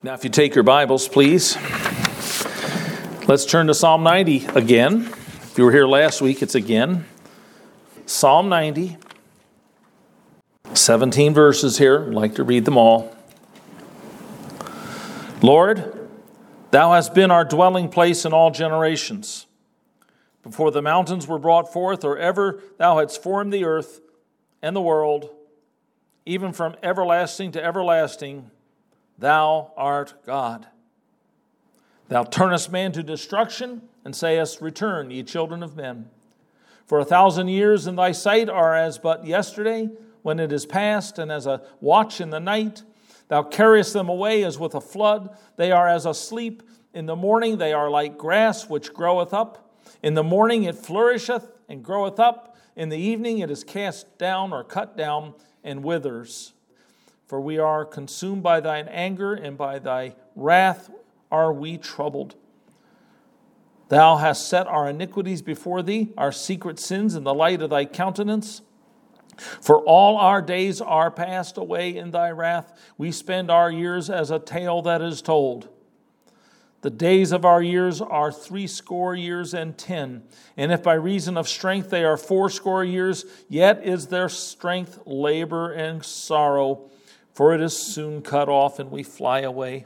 Now, if you take your Bibles, please, let's turn to Psalm 90 again. If you were here last week, it's again. Psalm 90, 17 verses here. I'd like to read them all. Lord, thou hast been our dwelling place in all generations. Before the mountains were brought forth, or ever thou hadst formed the earth and the world, even from everlasting to everlasting, thou art God. Thou turnest man to destruction, and sayest, Return, ye children of men. For 1,000 years in thy sight are as but yesterday, when it is past, and as a watch in the night. Thou carriest them away as with a flood. They are as asleep. In the morning they are like grass which groweth up. In the morning it flourisheth and groweth up. In the evening it is cast down or cut down and withers. For we are consumed by thine anger, and by thy wrath are we troubled. Thou hast set our iniquities before thee, our secret sins in the light of thy countenance. For all our days are passed away in thy wrath. We spend our years as a tale that is told. The days of our years are 80 years and 10. And if by reason of strength they are 80 years, yet is their strength labor and sorrow. For it is soon cut off, and we fly away.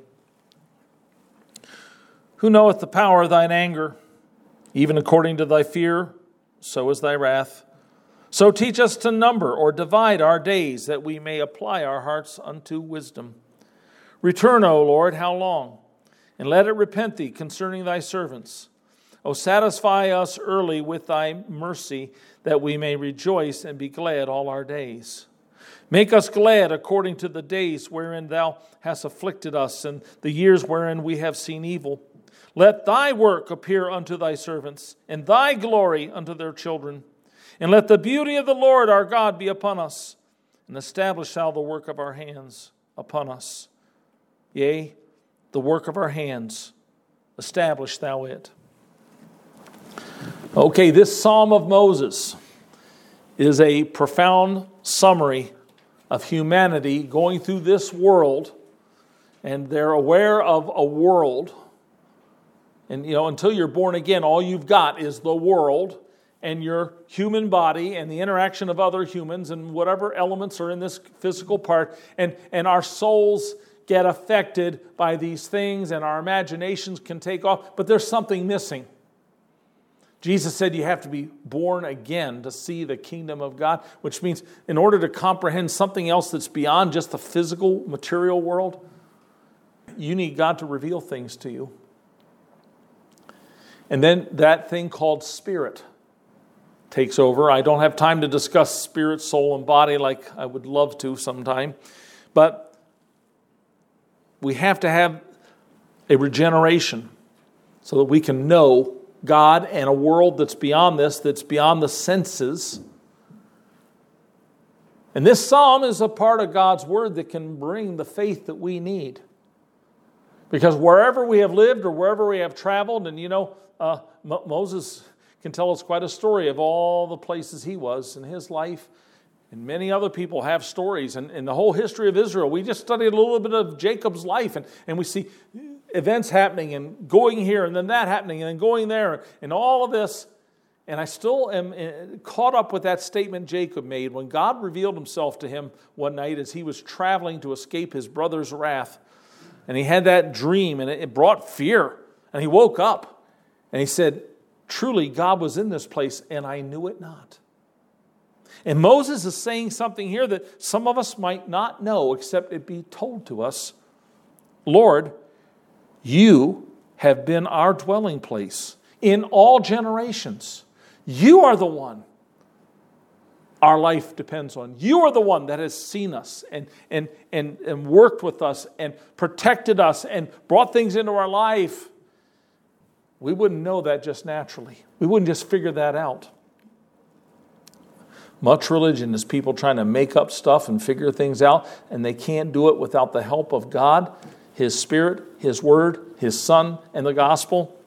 Who knoweth the power of thine anger? Even according to thy fear, so is thy wrath. So teach us to number or divide our days, that we may apply our hearts unto wisdom. Return, O Lord, how long? And let it repent thee concerning thy servants. O satisfy us early with thy mercy, that we may rejoice and be glad all our days. Make us glad according to the days wherein thou hast afflicted us, and the years wherein we have seen evil. Let thy work appear unto thy servants, and thy glory unto their children. And let the beauty of the Lord our God be upon us, and establish thou the work of our hands upon us. Yea, the work of our hands, establish thou it. Okay, this Psalm of Moses is a profound summary of humanity going through this world, and they're aware of a world. And, until you're born again, all you've got is the world and your human body and the interaction of other humans and whatever elements are in this physical part. And our souls get affected by these things, and our imaginations can take off, but there's something missing. Jesus said you have to be born again to see the kingdom of God, which means in order to comprehend something else that's beyond just the physical, material world, you need God to reveal things to you. And then that thing called spirit takes over. I don't have time to discuss spirit, soul, and body like I would love to sometime, but we have to have a regeneration so that we can know God and a world that's beyond this, that's beyond the senses. And this psalm is a part of God's word that can bring the faith that we need. Because wherever we have lived or wherever we have traveled, and Moses can tell us quite a story of all the places he was in his life. And many other people have stories. And in the whole history of Israel, we just studied a little bit of Jacob's life, and we see events happening and going here and then that happening and then going there and all of this. And I still am caught up with that statement Jacob made when God revealed himself to him one night as he was traveling to escape his brother's wrath. And he had that dream, and it brought fear. And he woke up and he said, truly God was in this place and I knew it not. And Moses is saying something here that some of us might not know except it be told to us. Lord, you have been our dwelling place in all generations. You are the one our life depends on. You are the one that has seen us and worked with us and protected us and brought things into our life. We wouldn't know that just naturally. We wouldn't just figure that out. Much religion is people trying to make up stuff and figure things out, and they can't do it without the help of God, His Spirit, His Word, His Son, and the Gospel.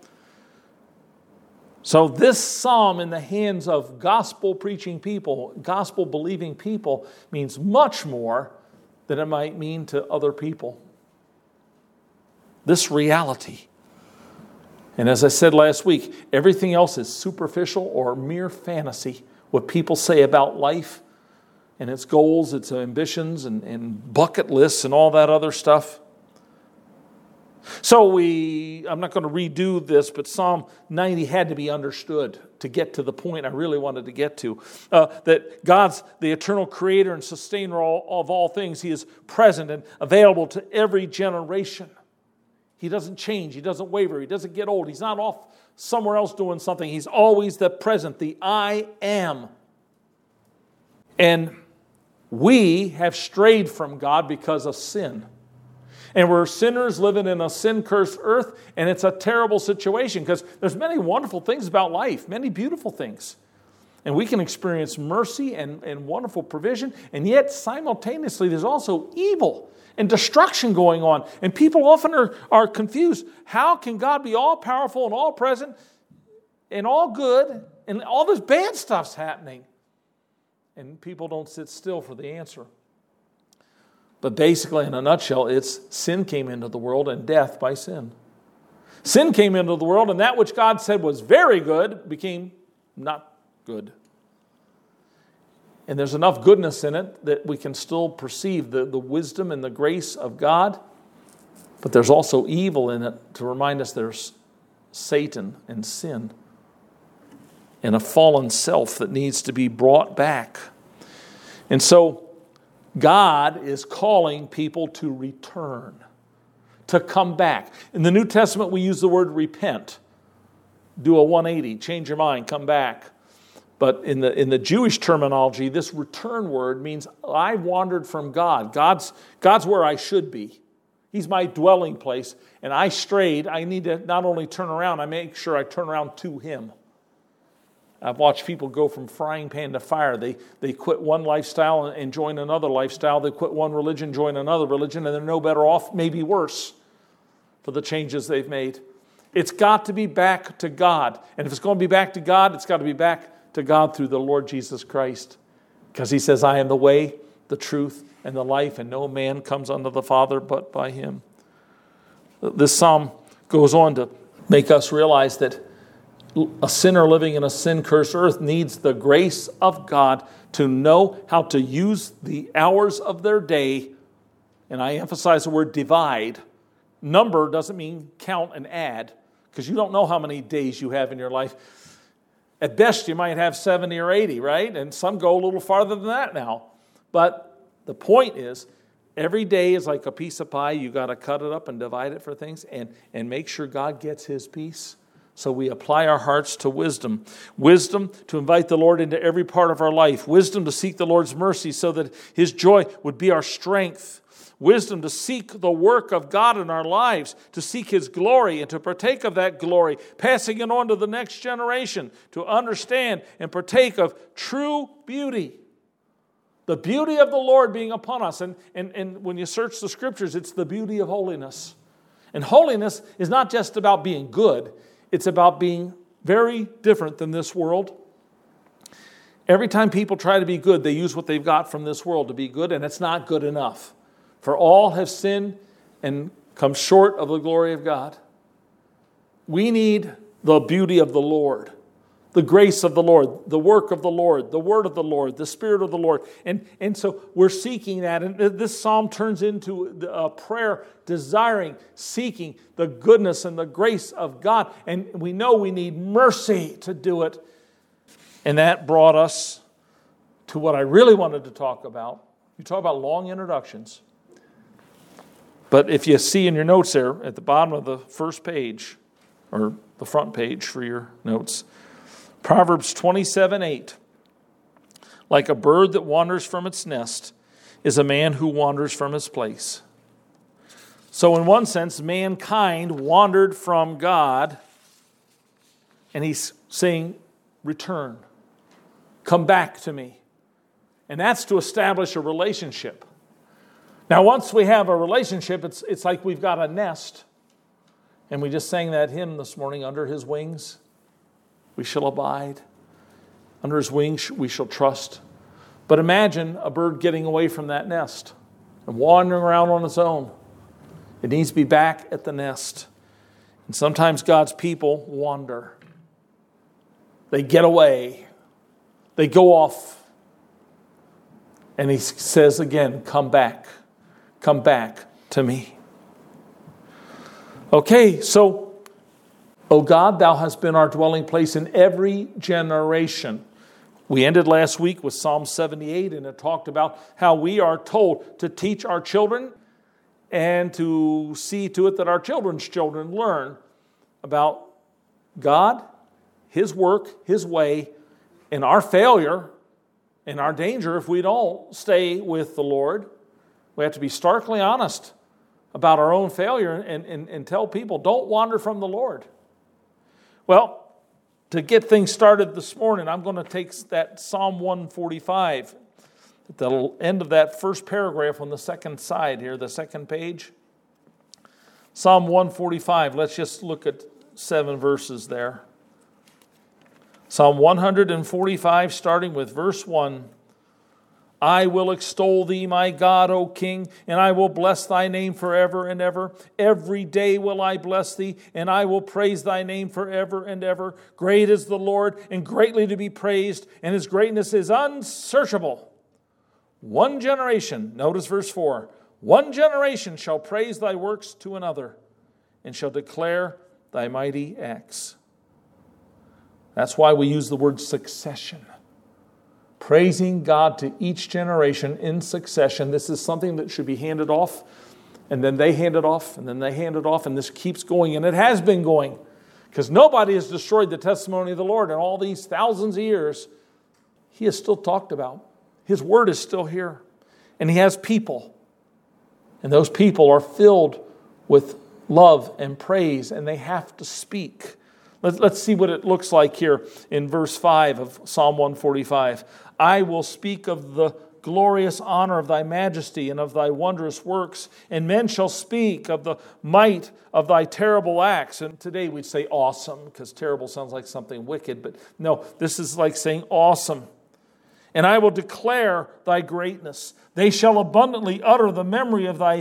So this psalm in the hands of gospel-preaching people, gospel-believing people, means much more than it might mean to other people. this reality. And as I said last week, everything else is superficial or mere fantasy. What people say about life and its goals, its ambitions, and bucket lists and all that other stuff. So I'm not going to redo this, but Psalm 90 had to be understood to get to the point I really wanted to get to. That God's the eternal creator and sustainer of all things. He is present and available to every generation. He doesn't change. He doesn't waver. He doesn't get old. He's not off somewhere else doing something. He's always the present, the I am. And we have strayed from God because of sin. And we're sinners living in a sin-cursed earth, and it's a terrible situation because there's many wonderful things about life, many beautiful things. And we can experience mercy and wonderful provision, and yet simultaneously there's also evil and destruction going on. And people often are confused. How can God be all-powerful and all-present and all good, and all this bad stuff's happening? And people don't sit still for the answer. But basically, in a nutshell, it's sin came into the world and death by sin. Sin came into the world, and that which God said was very good became not good. And there's enough goodness in it that we can still perceive the wisdom and the grace of God. But there's also evil in it to remind us there's Satan and sin and a fallen self that needs to be brought back. And so God is calling people to return, to come back. In the New Testament, we use the word repent. Do a 180, change your mind, come back. But in the Jewish terminology, this return word means I wandered from God. God's where I should be. He's my dwelling place. And I strayed. I need to not only turn around, I make sure I turn around to Him. I've watched people go from frying pan to fire. They quit one lifestyle and join another lifestyle. They quit one religion, join another religion, and they're no better off, maybe worse, for the changes they've made. It's got to be back to God. And if it's going to be back to God, it's got to be back to God through the Lord Jesus Christ. Because He says, I am the way, the truth, and the life, and no man comes unto the Father but by Him. This psalm goes on to make us realize that a sinner living in a sin-cursed earth needs the grace of God to know how to use the hours of their day. And I emphasize the word divide. Number doesn't mean count and add, because you don't know how many days you have in your life. At best, you might have 70 or 80, right? And some go a little farther than that now. But the point is, every day is like a piece of pie. You got to cut it up and divide it for things and make sure God gets His piece. So we apply our hearts to wisdom. Wisdom to invite the Lord into every part of our life. Wisdom to seek the Lord's mercy so that His joy would be our strength. Wisdom to seek the work of God in our lives, to seek His glory and to partake of that glory, passing it on to the next generation, to understand and partake of true beauty. The beauty of the Lord being upon us. And when you search the Scriptures, it's the beauty of holiness. And holiness is not just about being good. It's about being very different than this world. Every time people try to be good, they use what they've got from this world to be good, and it's not good enough. For all have sinned and come short of the glory of God. We need the beauty of the Lord, the grace of the Lord, the work of the Lord, the word of the Lord, the Spirit of the Lord. And so we're seeking that. And this psalm turns into a prayer desiring, seeking the goodness and the grace of God. And we know we need mercy to do it. And that brought us to what I really wanted to talk about. You talk about long introductions. But if you see in your notes there, at the bottom of the first page, or the front page for your notes, Proverbs 27:8. Like a bird that wanders from its nest is a man who wanders from his place. So in one sense, mankind wandered from God, and He's saying, return. Come back to me. And that's to establish a relationship. Now, once we have a relationship, it's like we've got a nest. And we just sang that hymn this morning, Under His Wings we shall abide. Under His wings we shall trust. But imagine a bird getting away from that nest and wandering around on its own. It needs to be back at the nest. And sometimes God's people wander. They get away. They go off. And he says again, come back to me. Okay, so, O God, thou hast been our dwelling place in every generation. We ended last week with Psalm 78, and it talked about how we are told to teach our children and to see to it that our children's children learn about God, His work, His way, and our failure and our danger if we don't stay with the Lord. We have to be starkly honest about our own failure and tell people, don't wander from the Lord. Well, to get things started this morning, I'm going to take that Psalm 145, at the end of that first paragraph on the second side here, the second page. Psalm 145, let's just look at 7 verses there. Psalm 145, starting with verse 1. I will extol thee, my God, O King, and I will bless thy name forever and ever. Every day will I bless thee, and I will praise thy name forever and ever. Great is the Lord, and greatly to be praised, and his greatness is unsearchable. One generation, notice verse 4, one generation shall praise thy works to another, and shall declare thy mighty acts. That's why we use the word succession. Praising God to each generation in succession. This is something that should be handed off, and then they hand it off, and then they hand it off, and this keeps going, and it has been going, because nobody has destroyed the testimony of the Lord in all these thousands of years. He is still talked about. His word is still here, and he has people, and those people are filled with love and praise, and they have to speak. Let's see what it looks like here in verse 5 of Psalm 145. I will speak of the glorious honor of thy majesty and of thy wondrous works, and men shall speak of the might of thy terrible acts. And today we'd say awesome, because terrible sounds like something wicked, but no, this is like saying awesome. And I will declare thy greatness. They shall abundantly utter the memory of thy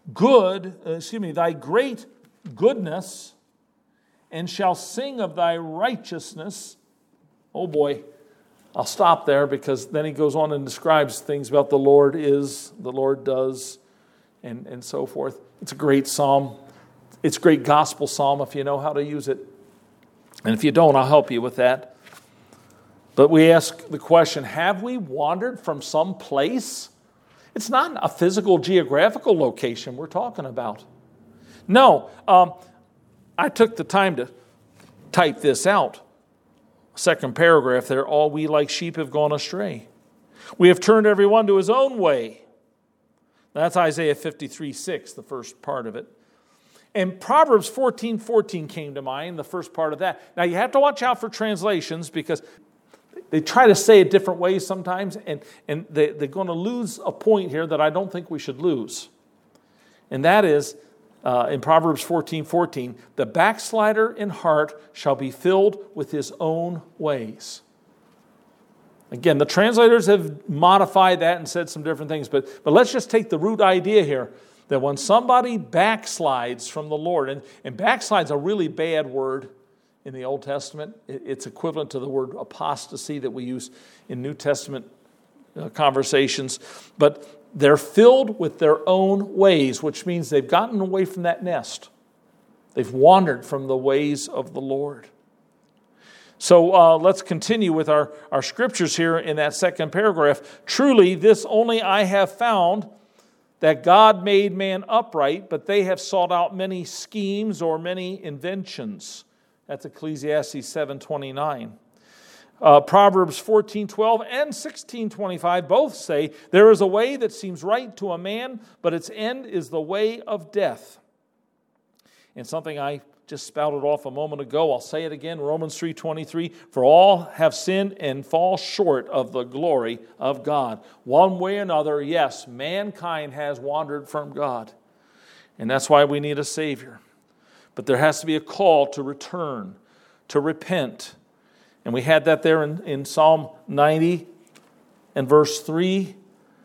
thy great goodness, and shall sing of thy righteousness. Oh boy, I'll stop there, because then he goes on and describes things about the Lord is, the Lord does, and so forth. It's a great psalm. It's a great gospel psalm if you know how to use it. And if you don't, I'll help you with that. But we ask the question, have we wandered from some place? It's not a physical, geographical location we're talking about. No, I took the time to type this out. Second paragraph there, all we like sheep have gone astray. We have turned everyone to his own way. That's Isaiah 53:6, the first part of it. And Proverbs 14:14 came to mind, the first part of that. Now you have to watch out for translations, because they try to say it different ways sometimes, and they're going to lose a point here that I don't think we should lose. And that is, in Proverbs 14:14, the backslider in heart shall be filled with his own ways. Again, the translators have modified that and said some different things, but let's just take the root idea here, that when somebody backslides from the Lord, and backslide's a really bad word in the Old Testament. It's equivalent to the word apostasy that we use in New Testament conversations, but they're filled with their own ways, which means they've gotten away from that nest. They've wandered from the ways of the Lord. So let's continue with our scriptures here in that second paragraph. Truly, this only I have found, that God made man upright, but they have sought out many schemes or many inventions. That's Ecclesiastes 7:29. Proverbs 14:12 and 16:25 both say, there is a way that seems right to a man, but its end is the way of death. And something I just spouted off a moment ago, I'll say it again, Romans 3:23, for all have sinned and fall short of the glory of God. One way or another, yes, mankind has wandered from God. And that's why we need a Savior. But there has to be a call to return, to repent. And we had that there in Psalm 90 and verse 3.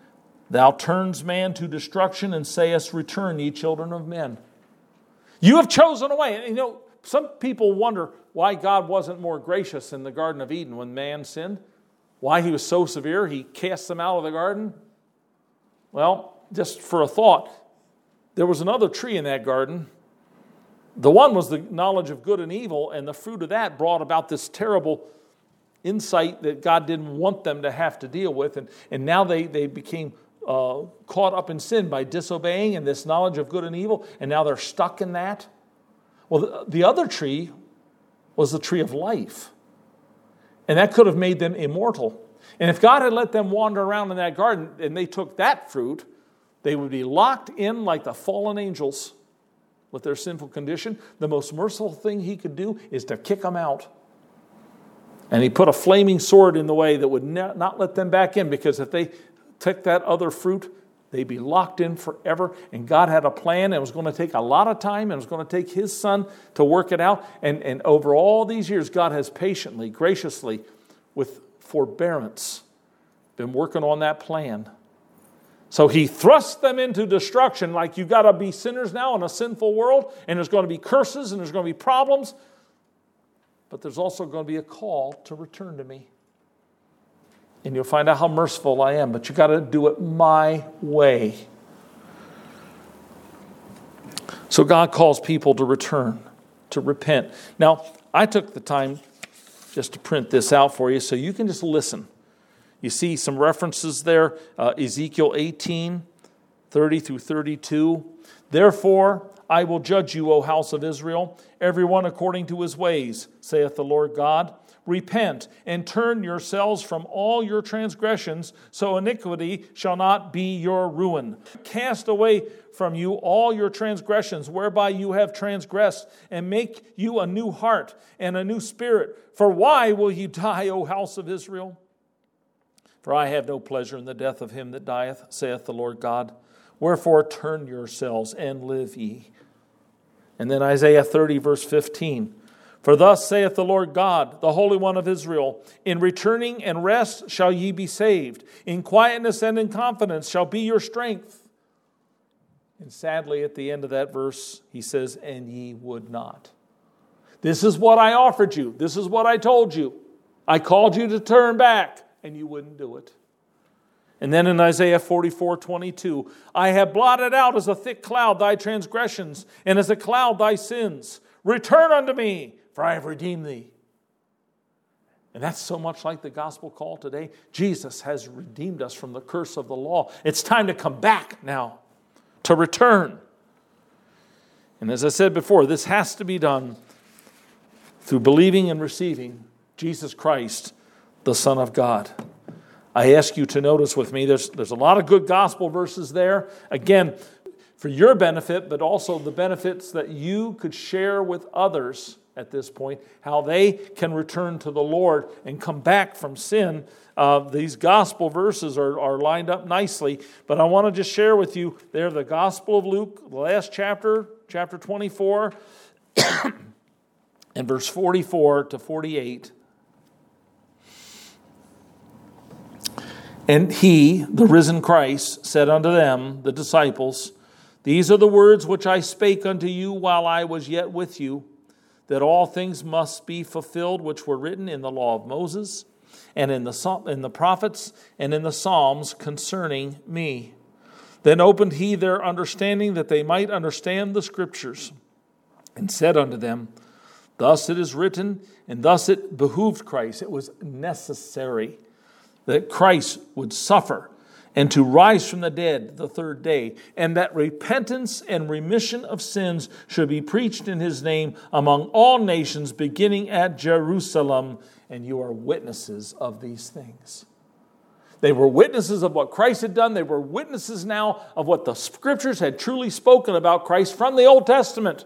Thou turns man to destruction and sayest, return, ye children of men. You have chosen a way. And, some people wonder why God wasn't more gracious in the Garden of Eden when man sinned. Why he was so severe, he cast them out of the garden. Well, just for a thought, there was another tree in that garden. The one was the knowledge of good and evil, and the fruit of that brought about this terrible insight that God didn't want them to have to deal with. And now they became caught up in sin by disobeying and this knowledge of good and evil, and now they're stuck in that. Well, the other tree was the tree of life, and that could have made them immortal. And if God had let them wander around in that garden and they took that fruit, they would be locked in like the fallen angels with their sinful condition. The most merciful thing he could do is to kick them out. And he put a flaming sword in the way that would not let them back in, because if they took that other fruit, they'd be locked in forever. And God had a plan, and it was going to take a lot of time, and it was going to take his son to work it out. And over all these years, God has patiently, graciously, with forbearance, been working on that plan. So he thrust them into destruction, like you've got to be sinners now in a sinful world, and there's going to be curses, and there's going to be problems. But there's also going to be a call to return to me. And you'll find out how merciful I am, but you've got to do it my way. So God calls people to return, to repent. Now, I took the time just to print this out for you so you can just listen. You see some references there, Ezekiel 18, 30 through 32. Therefore, I will judge you, O house of Israel, everyone according to his ways, saith the Lord God. Repent and turn yourselves from all your transgressions, so iniquity shall not be your ruin. Cast away from you all your transgressions, whereby you have transgressed, and make you a new heart and a new spirit. For why will you die, O house of Israel? For I have no pleasure in the death of him that dieth, saith the Lord God. Wherefore turn yourselves and live ye. And then Isaiah 30, verse 15. For thus saith the Lord God, the Holy One of Israel, in returning and rest shall ye be saved. In quietness and in confidence shall be your strength. And sadly, at the end of that verse, he says, and ye would not. This is what I offered you. This is what I told you. I called you to turn back, and you wouldn't do it. And then in Isaiah 44:22, I have blotted out as a thick cloud thy transgressions, and as a cloud thy sins. Return unto me, for I have redeemed thee. And that's so much like the gospel call today. Jesus has redeemed us from the curse of the law. It's time to come back now, to return. And as I said before, this has to be done through believing and receiving Jesus Christ, the Son of God. I ask you to notice with me, there's a lot of good gospel verses there. Again, for your benefit, but also the benefits that you could share with others at this point, how they can return to the Lord and come back from sin. These gospel verses are lined up nicely, but I want to just share with you there the Gospel of Luke, the last chapter, chapter 24, and verse 44 to 48. And he, the risen Christ, said unto them, the disciples, these are the words which I spake unto you while I was yet with you, that all things must be fulfilled which were written in the law of Moses, and in the prophets, and in the Psalms concerning me. Then opened he their understanding, that they might understand the Scriptures, and said unto them, thus it is written, and thus it behooved Christ. It was necessary that Christ would suffer and to rise from the dead the third day, and that repentance and remission of sins should be preached in his name among all nations, beginning at Jerusalem, and you are witnesses of these things. They were witnesses of what Christ had done. They were witnesses now of what the Scriptures had truly spoken about Christ from the Old Testament.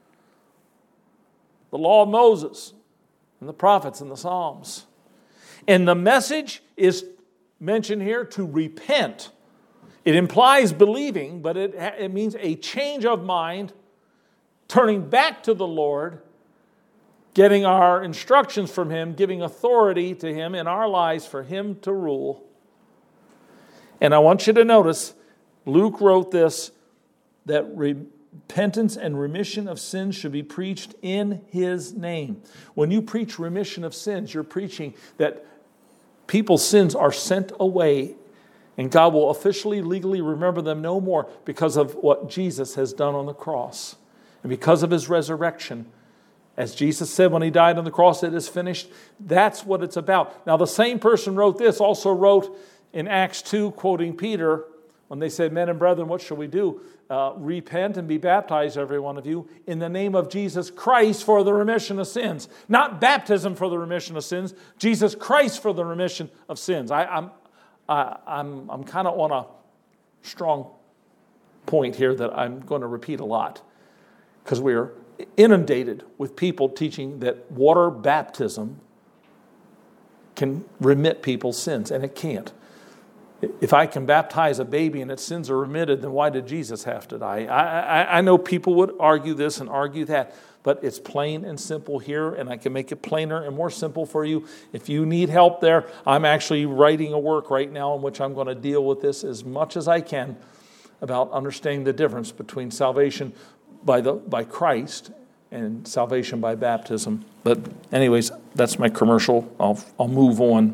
The law of Moses, and the prophets, and the Psalms. And the message is mentioned here to repent. It implies believing, but it means a change of mind, turning back to the Lord, getting our instructions from him, giving authority to him in our lives for him to rule. And I want you to notice, Luke wrote this, that repentance and remission of sins should be preached in his name. When you preach remission of sins, you're preaching that people's sins are sent away and God will officially, legally remember them no more because of what Jesus has done on the cross. And because of his resurrection, as Jesus said when he died on the cross, it is finished. That's what it's about. Now, the same person wrote this, also wrote in Acts 2, quoting Peter, when they said, men and brethren, what shall we do? Repent and be baptized, every one of you, in the name of Jesus Christ for the remission of sins. Not baptism for the remission of sins, Jesus Christ for the remission of sins. I'm kind of on a strong point here that I'm going to repeat a lot, because we are inundated with people teaching that water baptism can remit people's sins, and it can't. If I can baptize a baby and its sins are remitted, then why did Jesus have to die? I know people would argue this and argue that, but it's plain and simple here, and I can make it plainer and more simple for you. If you need help there, I'm actually writing a work right now in which I'm going to deal with this as much as I can about understanding the difference between salvation by Christ and salvation by baptism. But anyways, that's my commercial. I'll move on.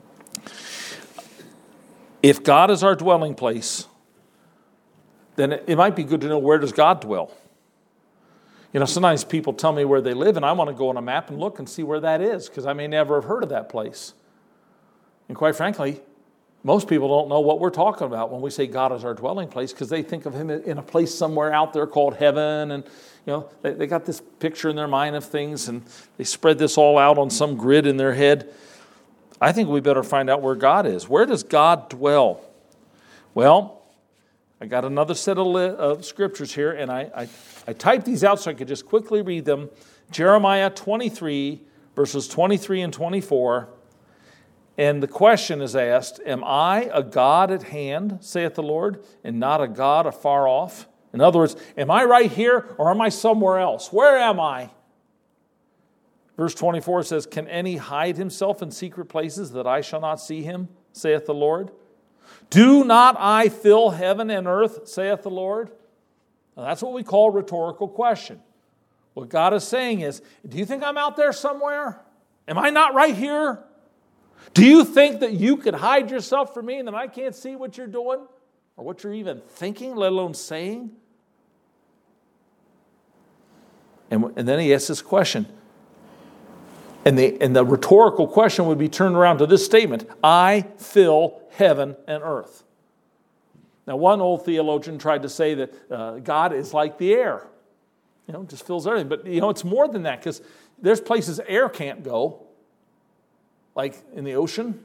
If God is our dwelling place, then it might be good to know, where does God dwell? You know, sometimes people tell me where they live, and I want to go on a map and look and see where that is, because I may never have heard of that place. And quite frankly, most people don't know what we're talking about when we say God is our dwelling place, because they think of him in a place somewhere out there called heaven, and you know, they got this picture in their mind of things, and they spread this all out on some grid in their head. I think we better find out where God is. Where does God dwell? Well, I got another set of scriptures here, and I typed these out so I could just quickly read them. Jeremiah 23, verses 23 and 24. And the question is asked, am I a God at hand, saith the Lord, and not a God afar off? In other words, am I right here or am I somewhere else? Where am I? Verse 24 says, can any hide himself in secret places that I shall not see him, saith the Lord? Do not I fill heaven and earth, saith the Lord? Now, that's what we call a rhetorical question. What God is saying is, do you think I'm out there somewhere? Am I not right here? Do you think that you could hide yourself from me and that I can't see what you're doing or what you're even thinking, let alone saying? And then he asks this question. And the rhetorical question would be turned around to this statement: I fill heaven and earth. Now, one old theologian tried to say that God is like the air. You know, just fills everything. But, you know, it's more than that, because there's places air can't go, like in the ocean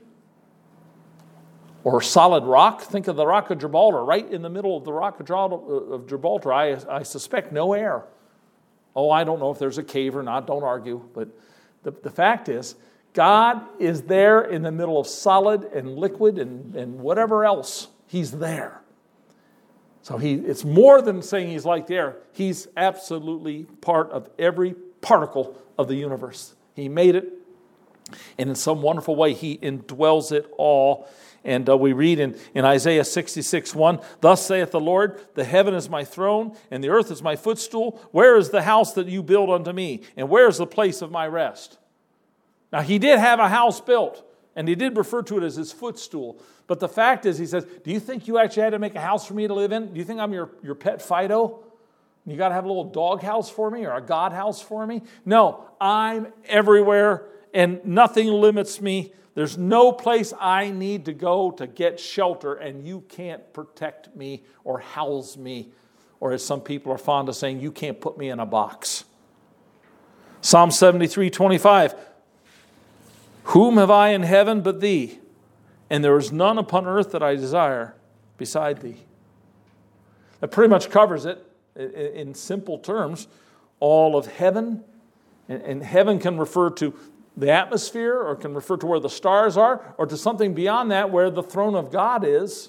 or solid rock. Think of the Rock of Gibraltar. Right in the middle of the Rock of Gibraltar, I suspect no air. Oh, I don't know if there's a cave or not. Don't argue. But the fact is, God is there in the middle of solid and liquid and whatever else. He's there. So it's more than saying he's like the air. He's absolutely part of every particle of the universe. He made it, and in some wonderful way, he indwells it all. And we read in Isaiah 66:1, thus saith the Lord, the heaven is my throne, and the earth is my footstool. Where is the house that you build unto me? And where is the place of my rest? Now, he did have a house built, and he did refer to it as his footstool. But the fact is, he says, do you think you actually had to make a house for me to live in? Do you think I'm your pet Fido? You got to have a little dog house for me or a God house for me? No, I'm everywhere, and nothing limits me. There's no place I need to go to get shelter, and you can't protect me or house me. Or as some people are fond of saying, you can't put me in a box. Psalm 73:25, whom have I in heaven but thee? And there is none upon earth that I desire beside thee. That pretty much covers it in simple terms. All of heaven, and heaven can refer to the atmosphere, or can refer to where the stars are, or to something beyond that where the throne of God is.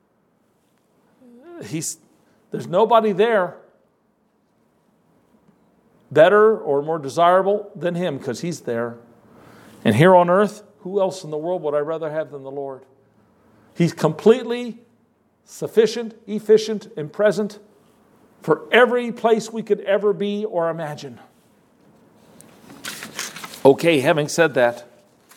There's nobody there better or more desirable than him, because he's there. And here on earth, who else in the world would I rather have than the Lord? He's completely sufficient, efficient, and present for every place we could ever be or imagine. Okay, having said that,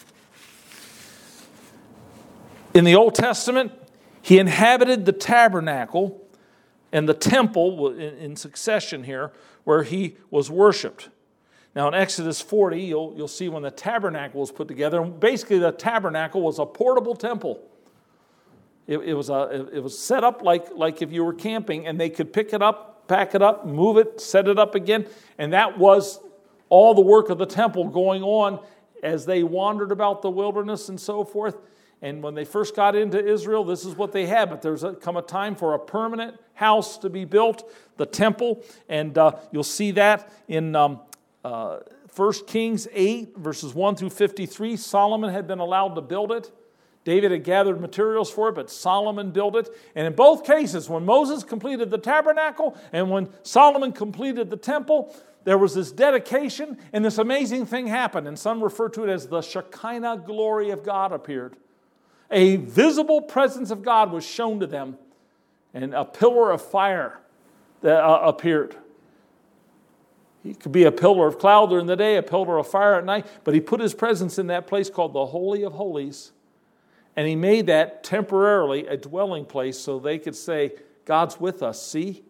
in the Old Testament, he inhabited the tabernacle and the temple in succession here, where he was worshipped. Now in Exodus 40, you'll see when the tabernacle was put together. Basically, the tabernacle was a portable temple. It was set up like if you were camping, and they could pick it up, pack it up, move it, set it up again. And that was all the work of the temple going on as they wandered about the wilderness and so forth. And when they first got into Israel, this is what they had. But there's come a time for a permanent house to be built, the temple. And you'll see that in 1 Kings 8, verses 1 through 53. Solomon had been allowed to build it. David had gathered materials for it, but Solomon built it. And in both cases, when Moses completed the tabernacle and when Solomon completed the temple, there was this dedication, and this amazing thing happened. And some refer to it as the Shekinah glory of God appeared. A visible presence of God was shown to them, and a pillar of fire that appeared. He could be a pillar of cloud during the day, a pillar of fire at night, but he put his presence in that place called the Holy of Holies, and he made that temporarily a dwelling place so they could say, God's with us, see?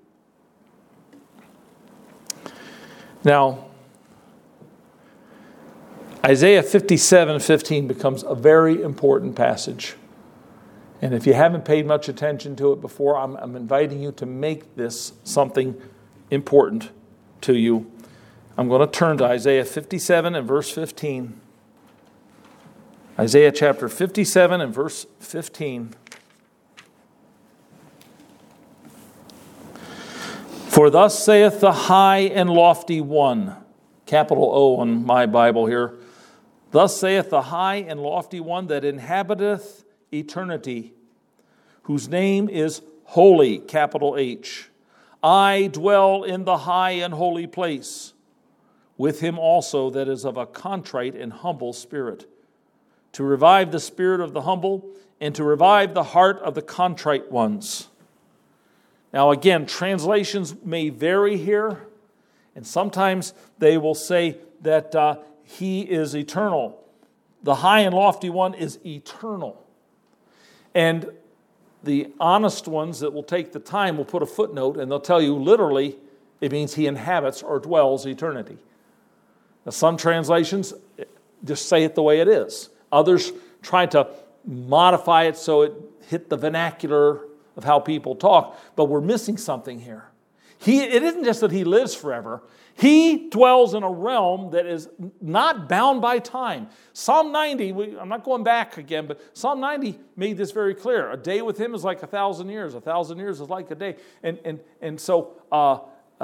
Now, Isaiah 57:15 becomes a very important passage. And if you haven't paid much attention to it before, I'm inviting you to make this something important to you. I'm going to turn to Isaiah 57 and verse 15. Isaiah chapter 57 and verse 15. For thus saith the high and lofty one, capital O on my Bible here, thus saith the high and lofty one that inhabiteth eternity, whose name is holy, capital H. I dwell in the high and holy place, with him also that is of a contrite and humble spirit, to revive the spirit of the humble, and to revive the heart of the contrite ones. Now again, translations may vary here, and sometimes they will say that he is eternal. The high and lofty one is eternal. And the honest ones that will take the time will put a footnote, and they'll tell you literally it means he inhabits or dwells eternity. Now, some translations just say it the way it is. Others try to modify it so it hit the vernacular of how people talk, but we're missing something here. It isn't just that he lives forever. He dwells in a realm that is not bound by time. Psalm 90, I'm not going back again, but Psalm 90 made this very clear. A day with him is like 1,000 years. 1,000 years is like a day. And so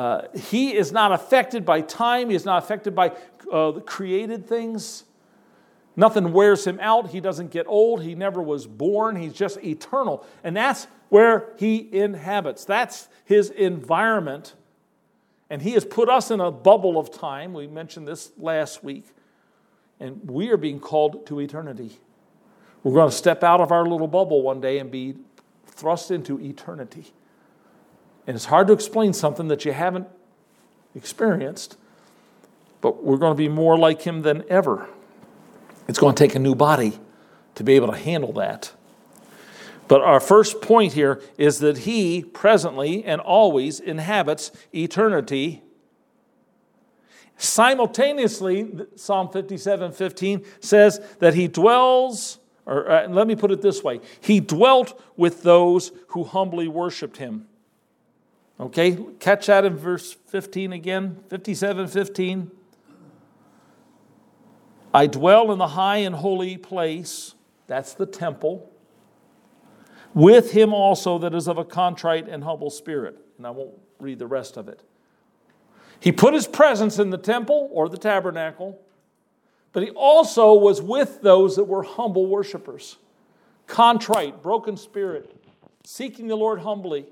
he is not affected by time. He is not affected by the created things. Nothing wears him out. He doesn't get old. He never was born. He's just eternal. And that's where he inhabits. That's his environment. And he has put us in a bubble of time. We mentioned this last week. And we are being called to eternity. We're going to step out of our little bubble one day and be thrust into eternity. And it's hard to explain something that you haven't experienced. But we're going to be more like him than ever. It's going to take a new body to be able to handle that. But our first point here is that he presently and always inhabits eternity. Simultaneously, Psalm 57:15 says that he dwells, or let me put it this way, he dwelt with those who humbly worshiped him. Okay, catch that in verse 15 again, 57:15. I dwell in the high and holy place, that's the temple, with him also that is of a contrite and humble spirit. And I won't read the rest of it. He put his presence in the temple or the tabernacle, but he also was with those that were humble worshipers. Contrite, broken spirit, seeking the Lord humbly.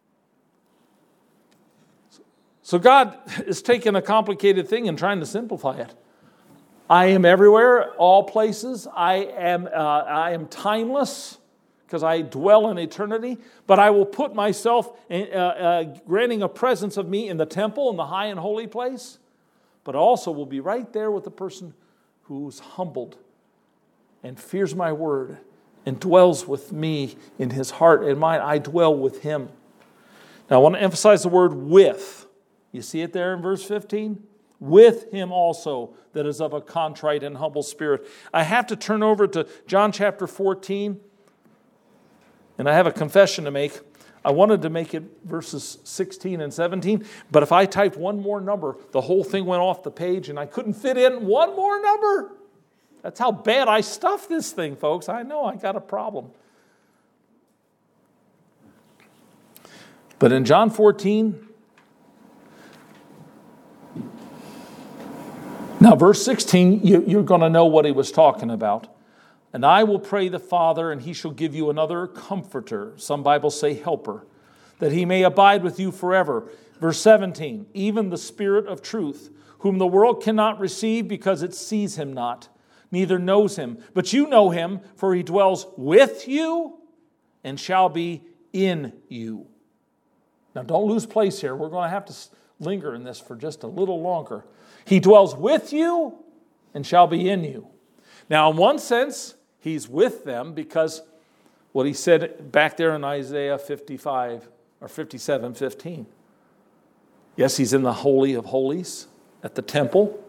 So God is taking a complicated thing and trying to simplify it. I am everywhere, all places. I am timeless. because I dwell in eternity, but I will put myself, granting a presence of me in the temple, in the high and holy place, but also will be right there with the person who's humbled and fears my word and dwells with me in his heart and mind. I dwell with him. Now, I want to emphasize the word with. You see it there in verse 15? With him also that is of a contrite and humble spirit. I have to turn over to John chapter 14, and I have a confession to make. I wanted to make it verses 16 and 17, but if I typed one more number, the whole thing went off the page, and I couldn't fit in one more number. That's how bad I stuffed this thing, folks. I know I got a problem. But in John 14, now verse 16, you're going to know what he was talking about. And I will pray the Father, and he shall give you another comforter. Some Bibles say helper, that he may abide with you forever. Verse 17, even the Spirit of truth, whom the world cannot receive because it sees him not, neither knows him. But you know him, for he dwells with you and shall be in you. Now don't lose place here. We're going to have to linger in this for just a little longer. He dwells with you and shall be in you. Now in one sense, he's with them because what he said back there in Isaiah 55 or 57:15. Yes, he's in the Holy of Holies at the temple,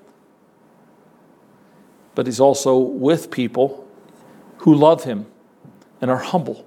but he's also with people who love him and are humble.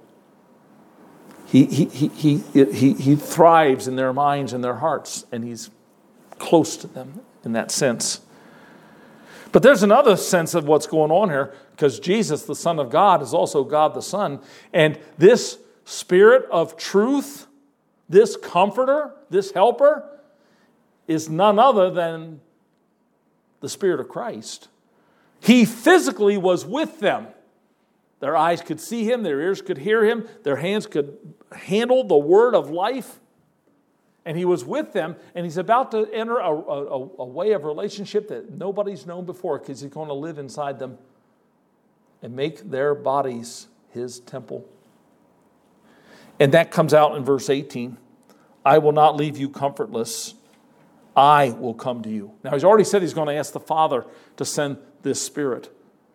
He thrives in their minds and their hearts, and he's close to them in that sense. But there's another sense of what's going on here, because Jesus, the Son of God, is also God the Son. And this Spirit of truth, this comforter, this helper, is none other than the Spirit of Christ. He physically was with them. Their eyes could see him, their ears could hear him, their hands could handle the word of life. And he was with them, and he's about to enter a way of relationship that nobody's known before, because he's going to live inside them and make their bodies his temple. And that comes out in verse 18. I will not leave you comfortless. I will come to you. Now, he's already said he's going to ask the Father to send this Spirit.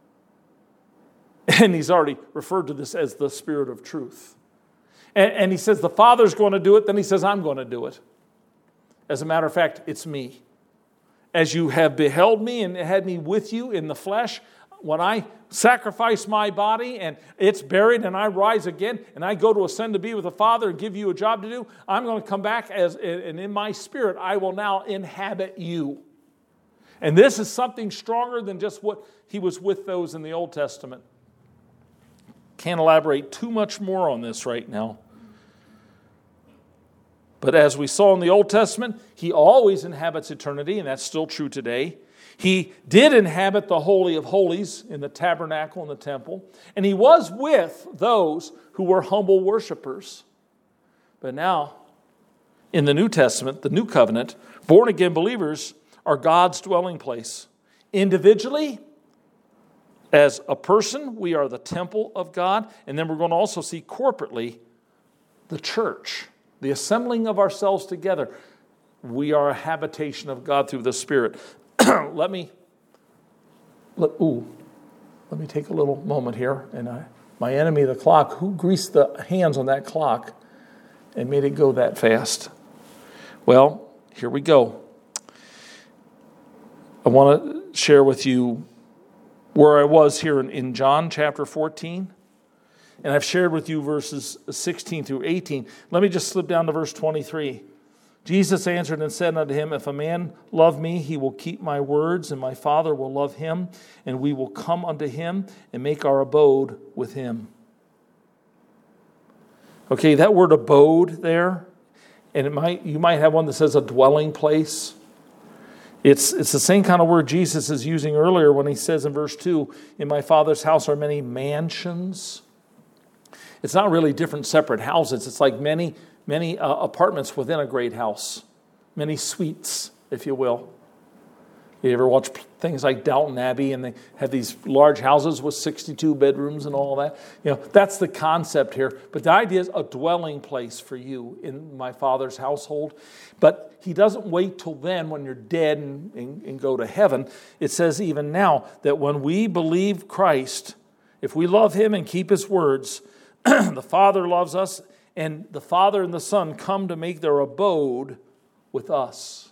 And he's already referred to this as the Spirit of truth. And he says the Father's going to do it. Then he says, I'm going to do it. As a matter of fact, it's me. As you have beheld me and had me with you in the flesh, when I sacrifice my body and it's buried and I rise again and I go to ascend to be with the Father and give you a job to do, I'm going to come back and in my spirit I will now inhabit you. And this is something stronger than just what he was with those in the Old Testament. Can't elaborate too much more on this right now. But as we saw in the Old Testament, he always inhabits eternity, and that's still true today. He did inhabit the Holy of Holies in the tabernacle and the temple, and he was with those who were humble worshipers. But now, in the New Testament, the New Covenant, born-again believers are God's dwelling place. Individually, as a person, we are the temple of God. And then we're going to also see corporately the church, the assembling of ourselves together. We are a habitation of God through the Spirit. Let me take a little moment here. And my enemy, the clock, who greased the hands on that clock and made it go that fast? Well, here we go. I want to share with you where I was here in John chapter 14. And I've shared with you verses 16 through 18. Let me just slip down to verse 23. Jesus answered and said unto him, if a man love me, he will keep my words, and my Father will love him, and we will come unto him and make our abode with him. Okay, that word abode there, and you might have one that says a dwelling place. It's the same kind of word Jesus is using earlier when he says in verse 2, in my Father's house are many mansions. It's not really different separate houses. It's like many apartments within a great house. Many suites, if you will. You ever watch things like Downton Abbey, and they have these large houses with 62 bedrooms and all that? That's the concept here. But the idea is a dwelling place for you in my Father's household. But he doesn't wait till then when you're dead and go to heaven. It says even now that when we believe Christ, if we love him and keep his words, the Father loves us, and the Father and the Son come to make their abode with us.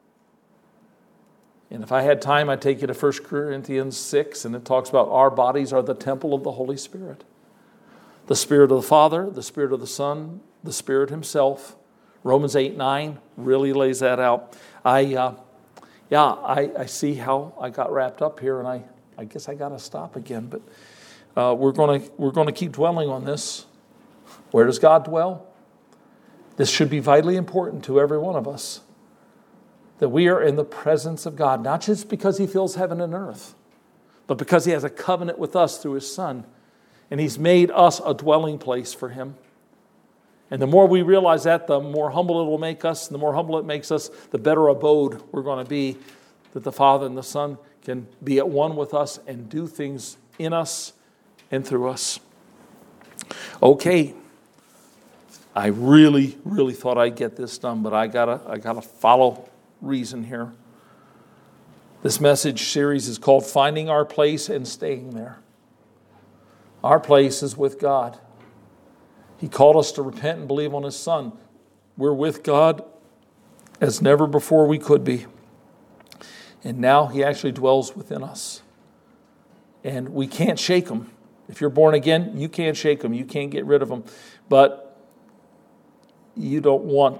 And if I had time, I'd take you to 1 Corinthians 6, and it talks about our bodies are the temple of the Holy Spirit. The Spirit of the Father, the Spirit of the Son, the Spirit himself. Romans 8:9 really lays that out. I see how I got wrapped up here, and I guess I got to stop again. But we're going to keep dwelling on this. Where does God dwell? This should be vitally important to every one of us. That we are in the presence of God, not just because he fills heaven and earth, but because he has a covenant with us through his Son. And he's made us a dwelling place for him. And the more we realize that, the more humble it will make us. And the more humble it makes us, the better abode we're going to be. That the Father and the Son can be at one with us and do things in us and through us. Okay. I really, really thought I'd get this done, but I gotta follow reason here. This message series is called Finding Our Place and Staying There. Our place is with God. He called us to repent and believe on his Son. We're with God as never before we could be. And now he actually dwells within us. And we can't shake him. If you're born again, you can't shake him. You can't get rid of him. But you don't want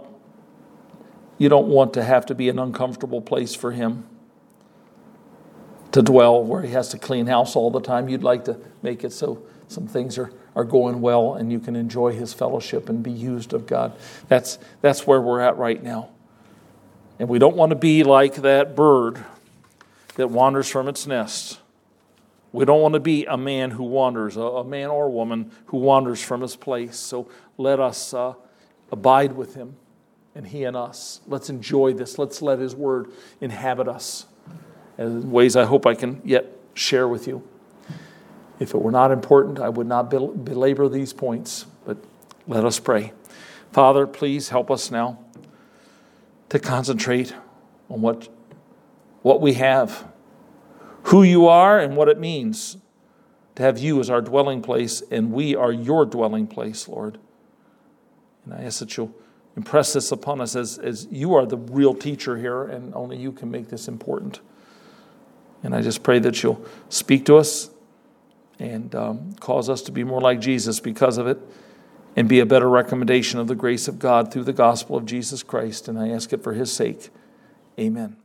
to have to be an uncomfortable place for him to dwell, where he has to clean house all the time. You'd like to make it so some things are going well and you can enjoy his fellowship and be used of God. That's where we're at right now. And we don't want to be like that bird that wanders from its nest. We don't want to be a man who wanders, a man or woman who wanders from his place. So let us abide with him and he and us. Let's enjoy this. Let's let his word inhabit us in ways I hope I can yet share with you. If it were not important, I would not belabor these points, but let us pray. Father, please help us now to concentrate on what we have, who you are, and what it means to have you as our dwelling place, and we are your dwelling place, Lord. And I ask that you'll impress this upon us as you are the real teacher here, and only you can make this important. And I just pray that you'll speak to us and cause us to be more like Jesus because of it, and be a better recommendation of the grace of God through the gospel of Jesus Christ. And I ask it for his sake. Amen.